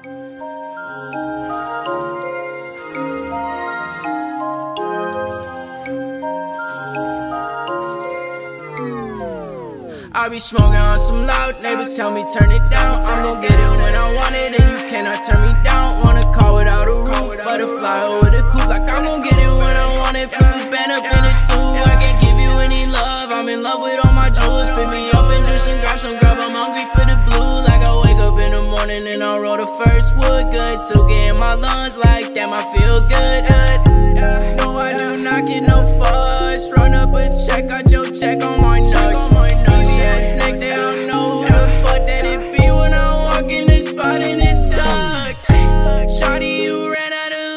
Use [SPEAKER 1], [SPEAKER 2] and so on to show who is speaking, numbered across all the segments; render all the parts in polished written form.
[SPEAKER 1] I be smoking on some loud, neighbors tell me turn it down. I'm gon' get it when I want it, and you cannot turn me down. Wanna call without a roof, butterfly over the coop. Like I'm gon' get it when I want it, flip a band up in it too. I can't give you any love, I'm in love with all my jewels. Pick me up and do some grab, I'm hungry for the blue. Like I wake up in the morning and I roll the first wood. Good to get in my lungs like that, I feel good. No, I do not get no fuss. Run up a check, got your check on my nuts. Snake, they don't know who the fuck that it be when I walk in the spot and it's stuck. Shawty, you ran out of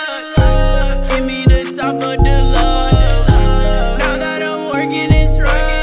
[SPEAKER 1] luck. Give me the top of the love. Now that I'm working, it's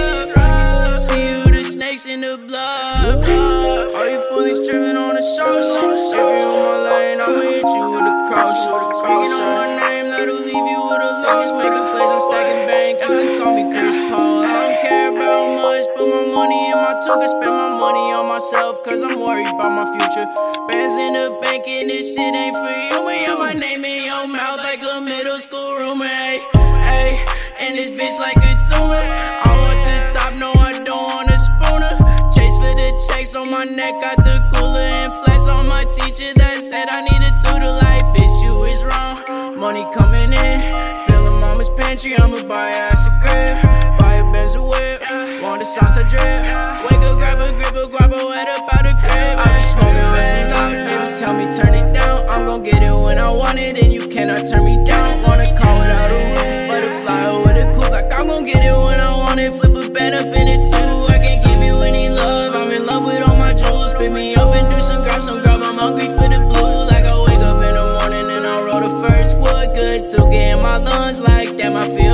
[SPEAKER 1] rough. See you, the snakes in the blood. All you foolies driven on the show. If you on my lane, I'ma hit you with a cross. Speaking on my name, that'll leave you with a loss. Making plays, I'm stacking bank. You can call me Chris Paul. I don't care about much. Put my money in my token, spend my money on myself, cause I'm worried about my future. Bands in the bank and this shit ain't for you. We got my name in your mouth like a middle school roommate. Hey, and this bitch like a tumor. I want the top, no I don't want a spooner. Chase for the checks on my neck, got the cooler and flex on my teacher that said I need a tutor. Like, bitch, you is wrong. Money coming in, filling mama's pantry, I'ma buy ass a crib. Buy a Benz a whip. Want the sauce I drip. Wake up, grab a grip, grab a wet up out the crib. I be smoking on some loud, neighbors tell me turn it down. I'm gon' get it when I want it, and you cannot turn me down. Wanna call without a roof, butterfly over the coop. Like I'm gon' get it when I want it, flip a band up in it too. I can't give you any love, I'm in love with all my jewels. Pick me up and do some grab, I'm hungry for the blue. Like I wake up in the morning and I roll the first wood. Good to get in my lungs like that, I feel